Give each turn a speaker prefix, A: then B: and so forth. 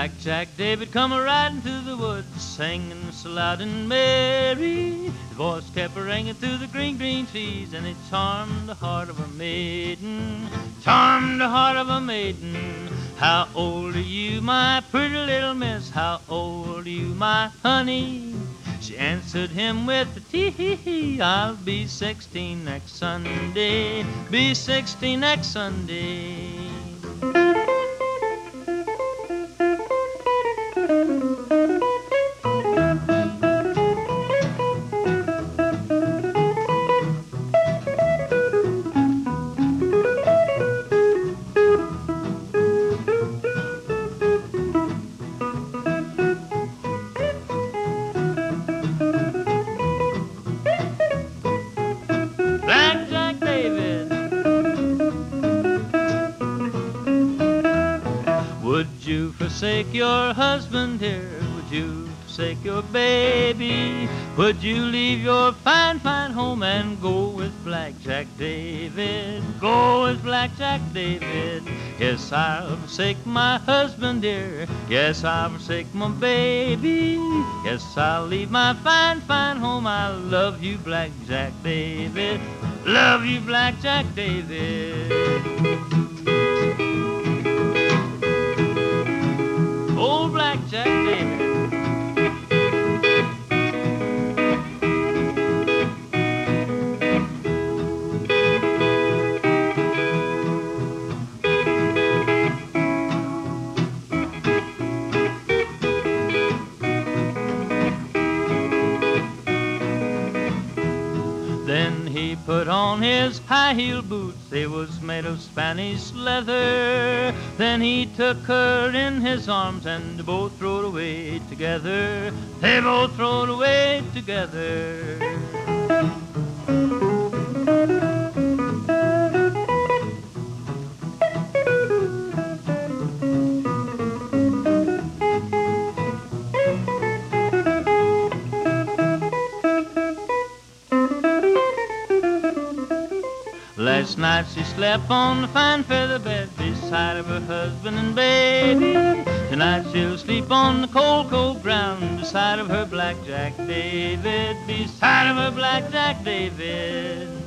A: Black Jack David come a-riding through the woods, singing so loud and merry. His voice kept a-ringing through the green, green trees, and it charmed the heart of a maiden, charmed the heart of a maiden. How old are you, my pretty little miss? How old are you, my honey? She answered him with a tee-hee-hee. I'll be 16 next Sunday, be 16 next Sunday. Black Jack David, would you forsake your husband here? Would you forsake your baby? Would you leave your fine, fine home and go with Black Jack David? Go with Black Jack David. Yes, I'll forsake my husband dear. Yes, I'll forsake my baby. Yes, I'll leave my fine, fine home. I love you, Black Jack David. Love you, Black Jack David. Old Black Jack David. Then he put on his high-heeled boots, they was made of Spanish leather. Then he took her in his arms and they both rode away together. They both rode away together. Last night she slept on the fine feather bed beside of her husband and baby. Tonight she'll sleep on the cold, cold ground beside of her Black Jack David, beside of her Black Jack David.